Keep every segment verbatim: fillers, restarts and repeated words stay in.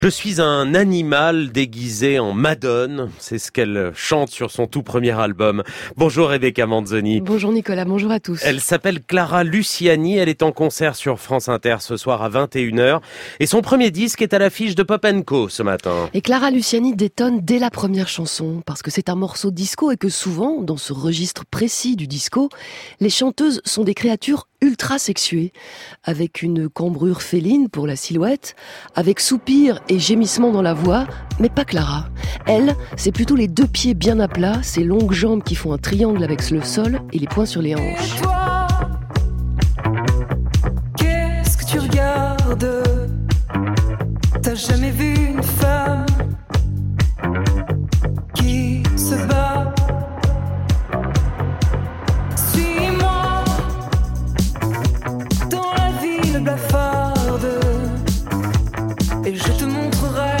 Je suis un animal déguisé en Madone, c'est ce qu'elle chante sur son tout premier album. Bonjour Rebecca Manzoni. Bonjour Nicolas, bonjour à tous. Elle s'appelle Clara Luciani, elle est en concert sur France Inter ce soir à vingt et une heures et son premier disque est à l'affiche de Pop and Co ce matin. Et Clara Luciani détonne dès la première chanson parce que c'est un morceau disco et que souvent, dans ce registre précis du disco, les chanteuses sont des créatures ultra sexuées, avec une cambrure féline pour la silhouette, avec soupir et gémissement dans la voix, mais pas Clara. Elle, c'est plutôt les deux pieds bien à plat, ses longues jambes qui font un triangle avec le sol et les poings sur les hanches. Et toi, qu'est-ce que tu regardes? T'as jamais vu une femme qui se bat? Suis-moi dans la ville blafarde et je te montrerai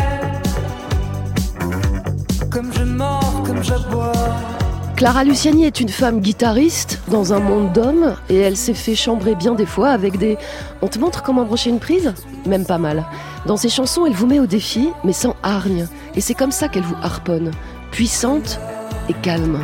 comme je mords, comme j'aboie. Clara Luciani est une femme guitariste dans un monde d'hommes et elle s'est fait chambrer bien des fois avec des... On te montre comment brocher une prise? Même pas mal. Dans ses chansons, elle vous met au défi, mais sans hargne. Et c'est comme ça qu'elle vous harponne, puissante et calme.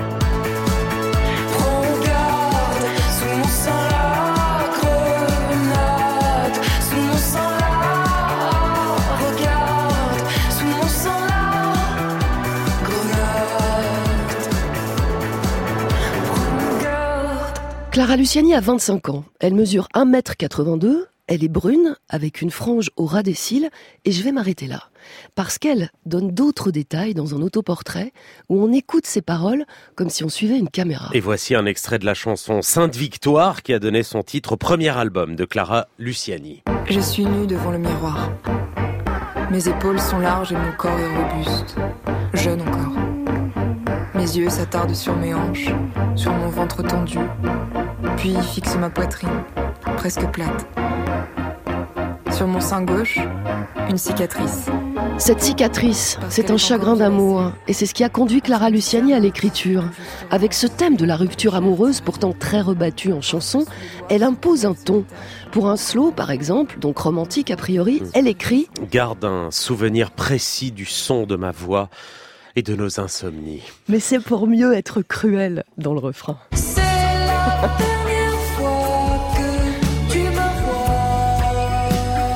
Clara Luciani a vingt-cinq ans. Elle mesure un mètre quatre-vingt-deux, elle est brune, avec une frange au ras des cils, et je vais m'arrêter là. Parce qu'elle donne d'autres détails dans un autoportrait où on écoute ses paroles comme si on suivait une caméra. Et voici un extrait de la chanson Sainte Victoire qui a donné son titre au premier album de Clara Luciani. Je suis nue devant le miroir. Mes épaules sont larges et mon corps est robuste. Jeune encore. Mes yeux s'attardent sur mes hanches, sur mon ventre tendu, puis fixent ma poitrine, presque plate. Sur mon sein gauche, une cicatrice. Cette cicatrice, c'est un chagrin d'amour, et c'est ce qui a conduit Clara Luciani à l'écriture. Avec ce thème de la rupture amoureuse, pourtant très rebattu en chanson, elle impose un ton. Pour un slow, par exemple, donc romantique a priori, elle écrit « Garde un souvenir précis du son de ma voix et de nos insomnies. » Mais c'est pour mieux être cruel dans le refrain. C'est la dernière fois que tu me vois.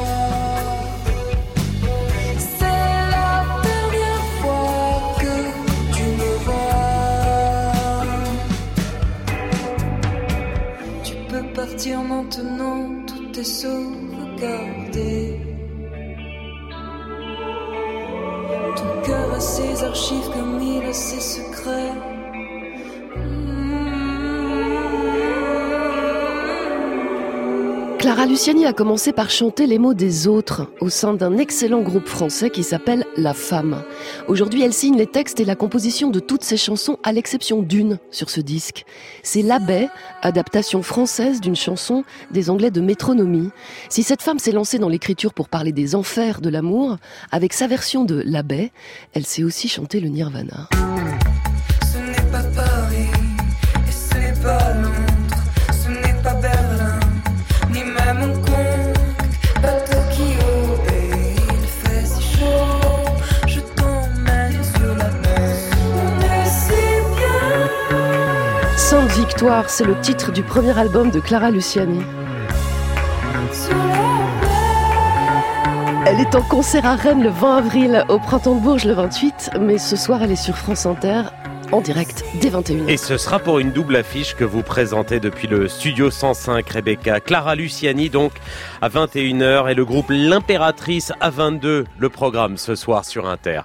C'est la dernière fois que tu me vois. Tu peux partir maintenant, tout est sauvegardé. Ton cœur a ses archives comme il a ses secrets. Clara Luciani a commencé par chanter les mots des autres au sein d'un excellent groupe français qui s'appelle La Femme. Aujourd'hui, elle signe les textes et la composition de toutes ses chansons à l'exception d'une sur ce disque. C'est L'Abbé, adaptation française d'une chanson des Anglais de Métronomie. Si cette femme s'est lancée dans l'écriture pour parler des enfers de l'amour, avec sa version de L'Abbé, elle sait aussi chanter le Nirvana. Ce n'est pas Paris, et ce n'est pas Londres, ce n'est pas Berlin, ni même Hong Kong, pas Tokyo, et il fait si chaud, je t'emmène sur la mer. On est si bien. Sainte Victoire, c'est le titre du premier album de Clara Luciani. Sur la mer. Elle est en concert à Rennes le vingt avril, au Printemps de Bourges le vingt-huit, mais ce soir elle est sur France Inter, en direct dès vingt et une heures. Et ce sera pour une double affiche que vous présentez depuis le Studio cent cinq, Rebecca. Clara Luciani donc à vingt et une heures et le groupe L'Impératrice à vingt-deux, le programme ce soir sur Inter.